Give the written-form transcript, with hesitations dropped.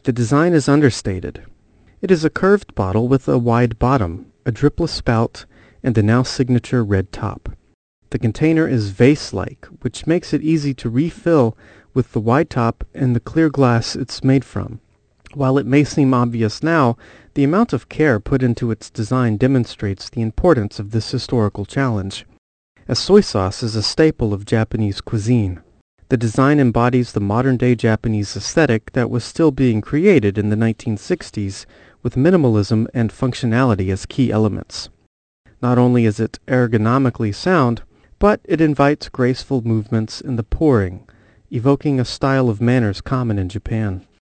The design is understated. It is a curved bottle with a wide bottom, a dripless spout, and the now signature red top. The container is vase-like, which makes it easy to refill with the wide top and the clear glass it's made from. While it may seem obvious now, the amount of care put into its design demonstrates the importance of this historical challenge, as soy sauce is a staple of Japanese cuisine. The design embodies the modern-day Japanese aesthetic that was still being created in the 1960s, with minimalism and functionality as key elements. Not only is it ergonomically sound, but it invites graceful movements in the pouring, evoking a style of manners common in Japan.